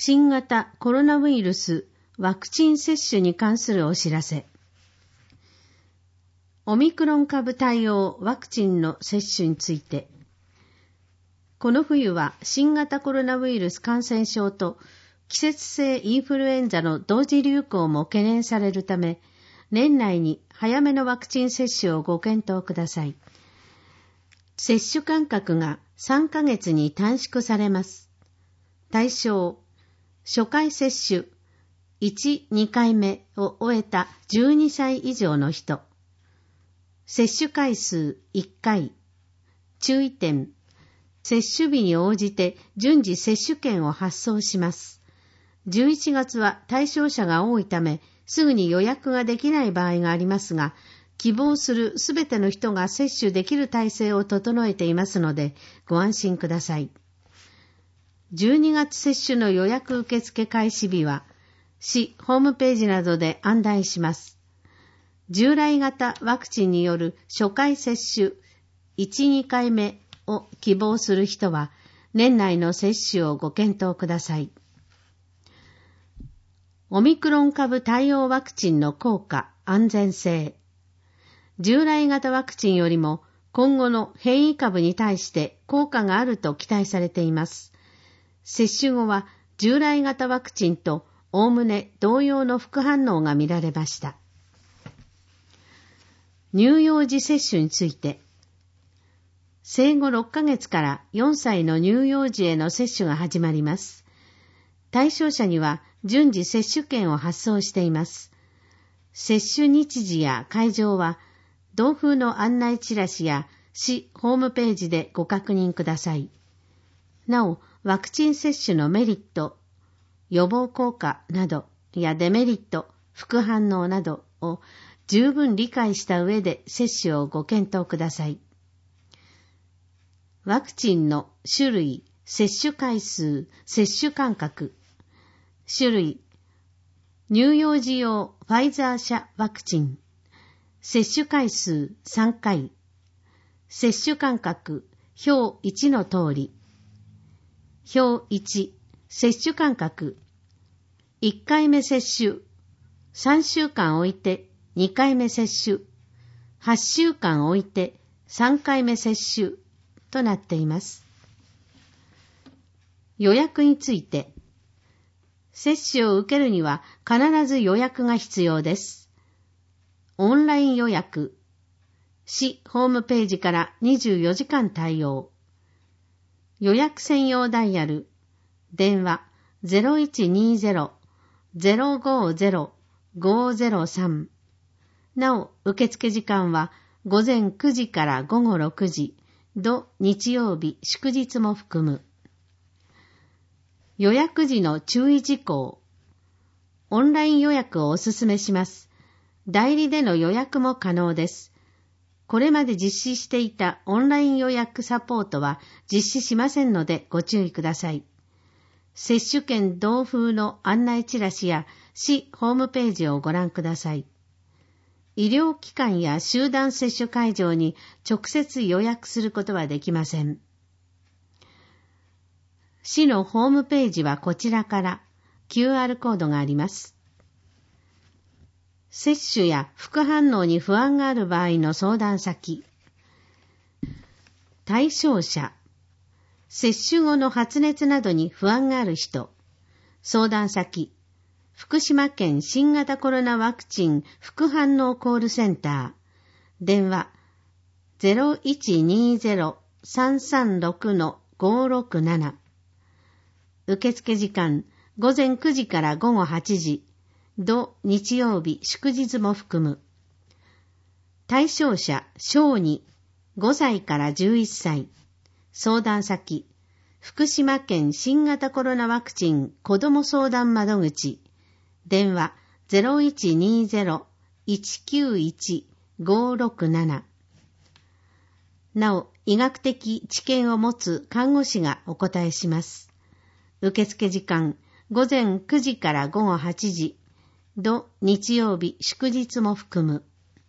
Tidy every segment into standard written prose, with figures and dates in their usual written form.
新型コロナウイルスワクチン接種に関するお知らせ。オミクロン株対応ワクチンの接種について、この冬は新型コロナウイルス感染症と季節性インフルエンザの同時流行も懸念されるため、年内に早めのワクチン接種をご検討ください。接種間隔が3ヶ月に短縮されます。対象、初回接種1、2回目を終えた12歳以上の人。接種回数1回。注意点。接種日に応じて順次接種券を発送します。11月は対象者が多いため、すぐに予約ができない場合がありますが、希望するすべての人が接種できる体制を整えていますので、ご安心ください。12月接種の予約受付開始日は、市ホームページなどで案内します。従来型ワクチンによる初回接種1、2回目を希望する人は、年内の接種をご検討ください。オミクロン株対応ワクチンの効果、安全性。従来型ワクチンよりも今後の変異株に対して効果があると期待されています。接種後は従来型ワクチンとおおむね同様の副反応が見られました。乳幼児接種について、生後6ヶ月から4歳の乳幼児への接種が始まります。対象者には順次接種券を発送しています。接種日時や会場は、同封の案内チラシや市ホームページでご確認ください。なお、ワクチン接種のメリット、予防効果などやデメリット、副反応などを十分理解した上で接種をご検討ください。ワクチンの種類、接種回数、接種間隔。種類、乳幼児用ファイザー社ワクチン。接種回数3回。接種間隔、表1の通り。表1、接種間隔。1回目接種、3週間置いて2回目接種、8週間置いて3回目接種となっています。予約について、接種を受けるには必ず予約が必要です。オンライン予約、市ホームページから24時間対応。予約専用ダイヤル、電話 0120-050-503。なお、受付時間は午前9時から午後6時、土日曜日祝日も含む。予約時の注意事項。オンライン予約をお勧めします。代理での予約も可能です。これまで実施していたオンライン予約サポートは実施しませんのでご注意ください。接種券同封の案内チラシや市ホームページをご覧ください。医療機関や集団接種会場に直接予約することはできません。市のホームページはこちらから QR コードがあります。接種や副反応に不安がある場合の相談先。対象者。接種後の発熱などに不安がある人。相談先。福島県新型コロナワクチン副反応コールセンター。電話 0120-336-567。受付時間午前9時から午後8時。土日曜日祝日も含む。対象者小児5歳から11歳。相談先福島県新型コロナワクチン子ども相談窓口。電話 0120-191-567。なお、医学的知見を持つ看護師がお答えします。受付時間午前9時から午後8時。土日曜日祝日も含む。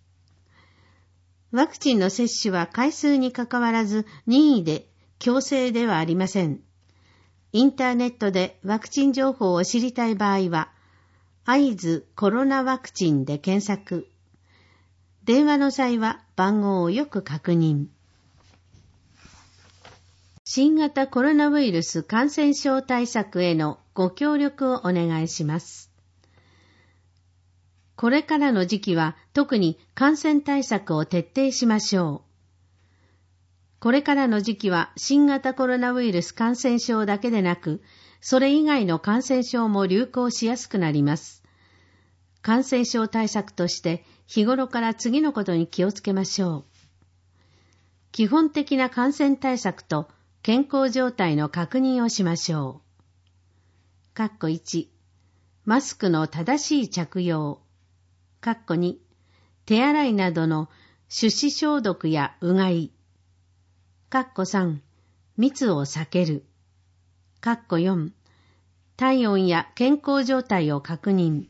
ワクチンの接種は回数にかかわらず任意で強制ではありません。 インターネットでワクチン情報を知りたい場合は、会津コロナワクチンで検索。電話の際は番号をよく確認。新型コロナウイルス感染症対策へのご協力をお願いします。これからの時期は特に感染対策を徹底しましょう。これからの時期は新型コロナウイルス感染症だけでなく、それ以外の感染症も流行しやすくなります。感染症対策として日頃から次のことに気をつけましょう。基本的な感染対策と健康状態の確認をしましょう。1、マスクの正しい着用。2、手洗いなどの手指消毒やうがい。3、密を避ける。4、体温や健康状態を確認。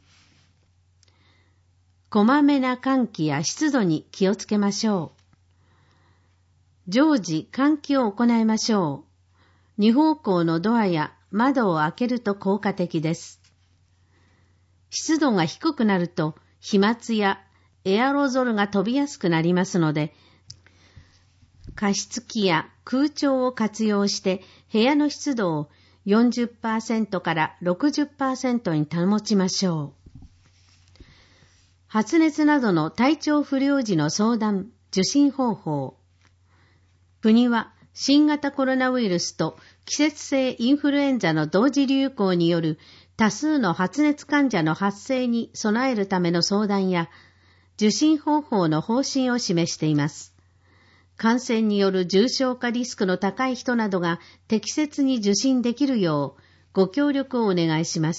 こまめな換気や湿度に気をつけましょう。常時換気を行いましょう。2方向のドアや窓を開けると効果的です。湿度が低くなると飛沫やエアロゾルが飛びやすくなりますので、加湿器や空調を活用して部屋の湿度を 40% から 60% に保ちましょう。発熱などの体調不良時の相談、受診方法。国は新型コロナウイルスと季節性インフルエンザの同時流行による多数の発熱患者の発生に備えるための相談や受診方法の方針を示しています。感染による重症化リスクの高い人などが適切に受診できるようご協力をお願いします。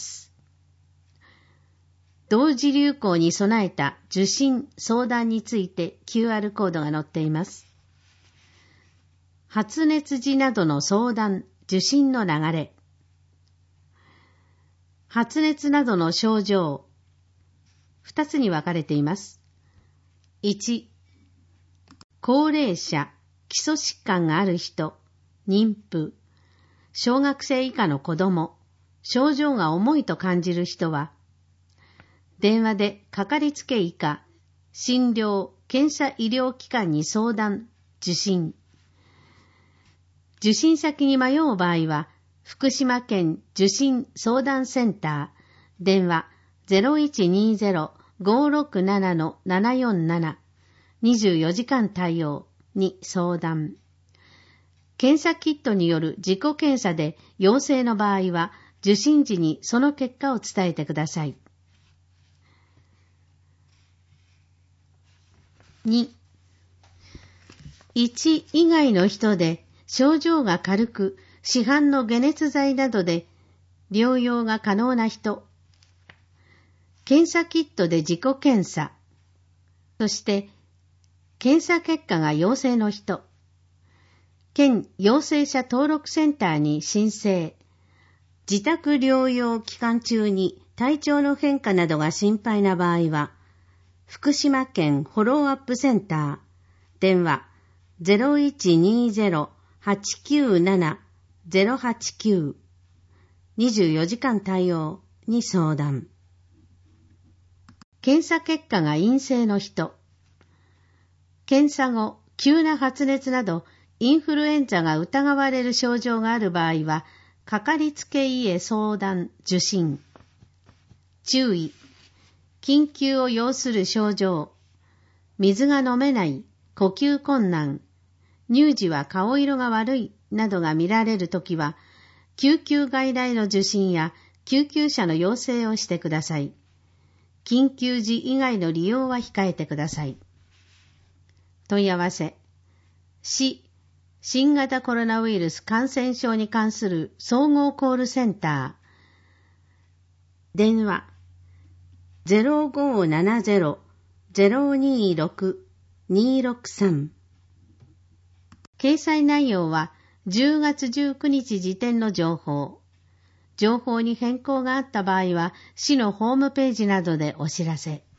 同時流行に備えた受診・相談について QR コードが載っています。発熱時などの相談・受診の流れ。発熱などの症状。2つに分かれています。1、高齢者、基礎疾患がある人、妊婦、小学生以下の子供、症状が重いと感じる人は、電話でかかりつけ医か、診療・検査医療機関に相談・受診。受診先に迷う場合は、福島県受診相談センター、電話 0120-567-747 24時間対応に相談。検査キットによる自己検査で陽性の場合は、受診時にその結果を伝えてください。2、1以外の人で症状が軽く、市販の解熱剤などで療養が可能な人、検査キットで自己検査、そして検査結果が陽性の人、県陽性者登録センターに申請、自宅療養期間中に体調の変化などが心配な場合は、福島県フォローアップセンター、電話 0120-897-089 24時間対応に相談。検査結果が陰性の人、検査後、急な発熱などインフルエンザが疑われる症状がある場合は、かかりつけ医へ相談・受診。注意。緊急を要する症状、水が飲めない、呼吸困難、乳児は顔色が悪いなどが見られるときは、救急外来の受診や救急車の要請をしてください。緊急時以外の利用は控えてください。問い合わせ。市新型コロナウイルス感染症に関する総合コールセンター。電話。0570-026-263。掲載内容は10月19日時点の情報。情報に変更があった場合は市のホームページなどでお知らせ。